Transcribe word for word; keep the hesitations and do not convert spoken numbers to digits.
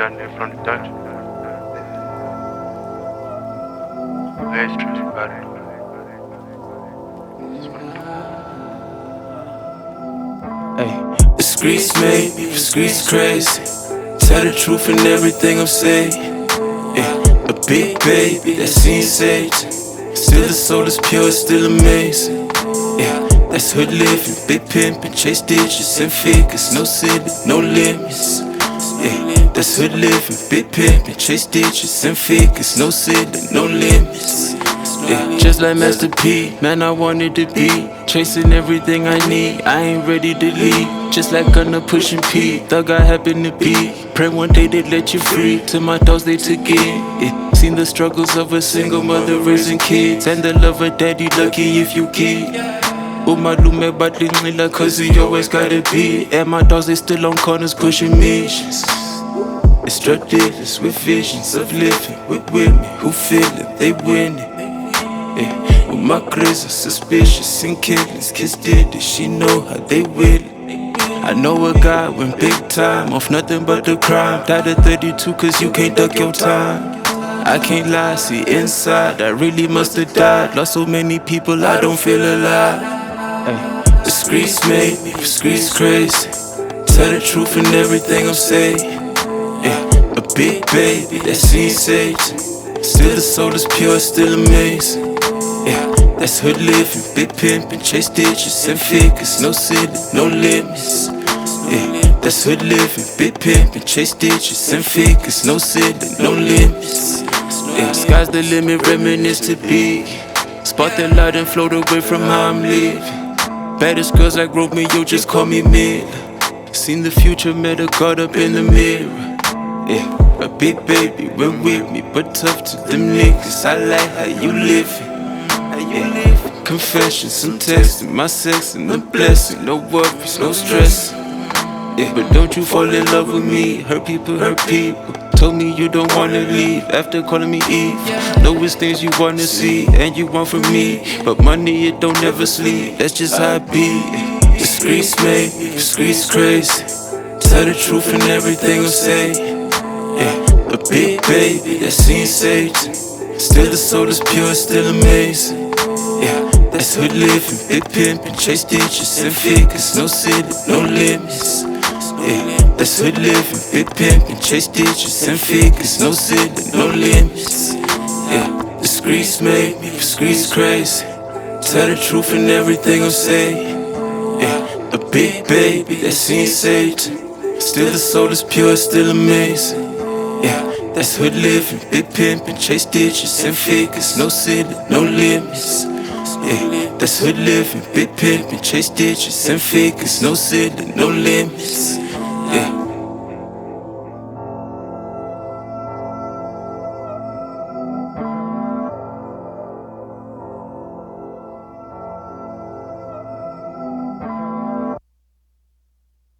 Standing from the dungeon. Very strange about it. Hey, the streets made me, the streets crazy. Tell the truth in everything I'm saying. Yeah, a big baby that seems sage. Still the soul is pure, still amazing. Yeah, that's hood living, big pimpin', chase digits and figures, no ceiling, no limits. Yeah, that's hood living, big pimpin', chase digits and figures, no ceiling, no limits. Yeah, just like Master P, man, I wanted to be chasing everything I need. I ain't ready to leave. Just like Gunna pushing P, thug I happen to be. Pray one day they let you free. To my thoughts they took in. Yeah, seen the struggles of a single mother raising kids, and the love of daddy, lucky if you kid. Umalume batlingila cause he always gotta be. And my dogs they still on corners pushing missions. It's drug dealers with visions of living with women who feel it, they winning. Yeah, with my crazy suspicious and killings, kids did it, she know how they will it. I know a guy went big time off nothing but the crime. Died at thirty-two cause you can't duck your time. I can't lie, see inside, I really must've died. Lost so many people, I don't feel alive. Ay, the streets made me, the streets crazy. Tell the truth in everything I'm saying. Yeah, a big baby that seems sage. Still the soul is pure, still amazing. Yeah, that's hood living, big pimpin', chase digits and figures, no ceiling, no limits. Yeah, that's hood living, big pimpin', chase digits and figures, no ceiling, no limits. Yeah, sky's the limit, reminisce to be. Spot the light and float away from how I'm living. Baddest girls like Romeo, just call me Miller. Seen the future, met a God up in the mirror. Yeah, a big baby went with me, but tough to them niggas. I like how you living. Yeah, confessions, some texting, my sex and the blessing. No worries, no stress. Yeah, but don't you fall in love with me. Hurt people, hurt people. Told me you don't wanna leave after calling me Eve. Know it's things you wanna see and you want from me, but money it don't never sleep. That's just how it be. The streets made me, the streets crazy. Tell the truth in everything I'm saying. Yeah, a big baby that seems sage. Still the soul is pure, still amazing. Yeah, that's hood living, big pimpin', chase digits and figures, no ceiling, no limits. Yeah, that's hood living, big pimpin', chase digits and figures, no ceiling, no limits. Yeah, the streets made me, the streets crazy. Tell the truth in everything I'm saying. Yeah, a big baby that seems sage. Still the soul is pure, still amazing. Yeah, that's hood living, big pimpin', chase digits and figures, no ceiling, no limits. Yeah, that's hood living, big pimpin', chase digits and figures, no ceiling, no limits. Yeah.